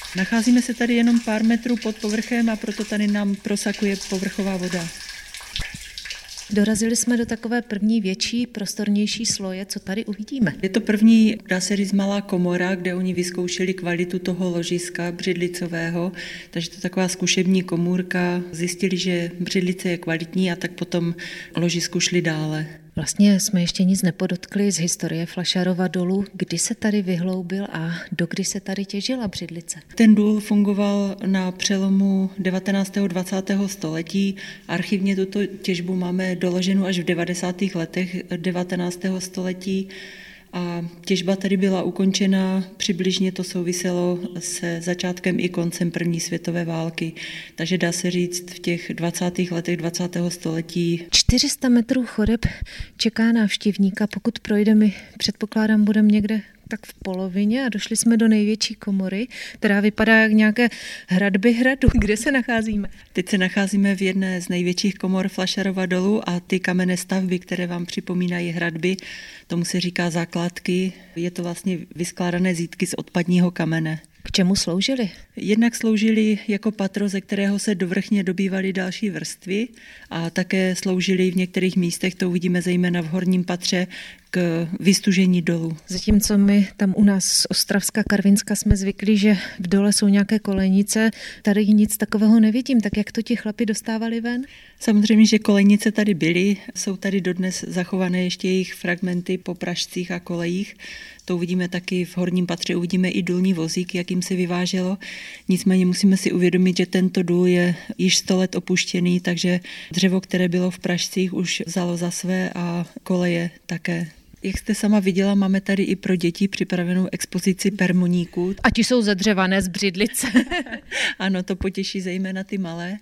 Nacházíme se tady jenom pár metrů pod povrchem a proto tady nám prosakuje povrchová voda. Dorazili jsme do takové první větší, prostornější sloje. Co tady uvidíme? Je to první, dá se říct, malá komora, kde oni vyzkoušeli kvalitu toho ložiska břidlicového, takže to je taková zkušební komůrka. Zjistili, že břidlice je kvalitní a tak potom ložisku šli dále. Vlastně jsme ještě nic nepodotkli z historie Flašarova dolu. Kdy se tady vyhloubil a dokdy se tady těžila břidlice? Ten důl fungoval na přelomu 19. a 20. století. Archivně tuto těžbu máme doloženou až v 90. letech 19. století. A těžba tady byla ukončena, přibližně to souviselo se začátkem i koncem první světové války. Takže dá se říct v těch 20. letech 20. století. 400 metrů chodeb čeká návštěvníka, pokud projdeme, předpokládám, budeme někde tak v polovině a došli jsme do největší komory, která vypadá jak nějaké hradby hradu. Kde se nacházíme? Teď se nacházíme v jedné z největších komor Flašarova dolu a ty kamenné stavby, které vám připomínají hradby, tomu se říká základky. Je to vlastně vyskládané zítky z odpadního kamene. K čemu sloužily? Jednak sloužily jako patro, ze kterého se dovrchně dobývaly další vrstvy a také sloužily v některých místech, to uvidíme zejména v horním patře, k vystužení dolu. Zatímco my tam u nás z Ostravska, Karvinska jsme zvyklí, že v dole jsou nějaké kolejnice, tady nic takového nevidím, tak jak to ti chlapi dostávali ven? Samozřejmě, že kolejnice tady byly, jsou tady dodnes zachované ještě jejich fragmenty po pražcích a kolejích. To uvidíme taky v horním patře, uvidíme i důlní vozík, jakým se vyváželo. Nicméně musíme si uvědomit, že tento důl je již 100 let opuštěný, takže dřevo, které bylo v Pražcích, už vzalo za své a koleje také. Jak jste sama viděla, máme tady i pro děti připravenou expozici permoníků. A ti jsou ze dřeva, ne z břidlice. Ano, to potěší zejména ty malé.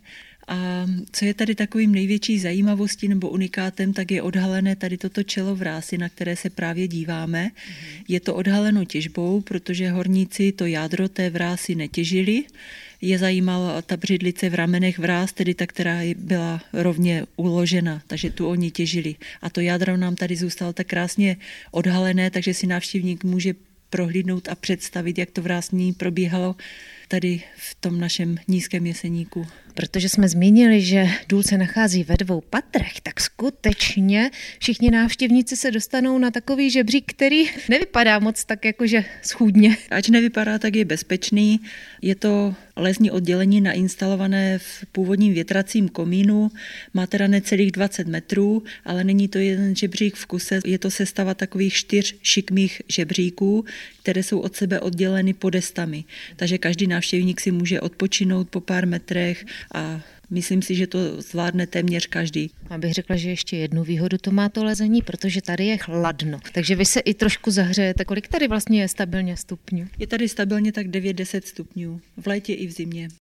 A co je tady takovým největší zajímavostí nebo unikátem, tak je odhalené tady toto čelo vrásy, na které se právě díváme. Je to odhaleno těžbou, protože horníci to jádro té vrásy netěžili. Je zajímala ta břidlice v ramenech vrás, tedy ta, která byla rovně uložena, takže tu oni těžili. A to jádro nám tady zůstalo tak krásně odhalené, takže si návštěvník může prohlídnout a představit, jak to vrásní probíhalo tady v tom našem nízkém Jeseníku. Protože jsme zmínili, že důl se nachází ve 2 patrech, tak skutečně všichni návštěvníci se dostanou na takový žebřík, který nevypadá moc tak jakože schůdně. Ač nevypadá, tak je bezpečný. Je to lesní oddělení nainstalované v původním větracím komínu. Má teda necelých 20 metrů, ale není to jeden žebřík v kuse. Je to sestava takových 4 šikmých žebříků, které jsou od sebe odděleny podestami. Takže každý návštěvník si může odpočinout po pár metrech a myslím si, že to zvládne téměř každý. Abych řekla, že ještě jednu výhodu to má to lezení, protože tady je chladno. Takže vy se i trošku zahřejete. Kolik tady vlastně je stabilně stupňů? Je tady stabilně tak 9-10 stupňů. V létě i v zimě.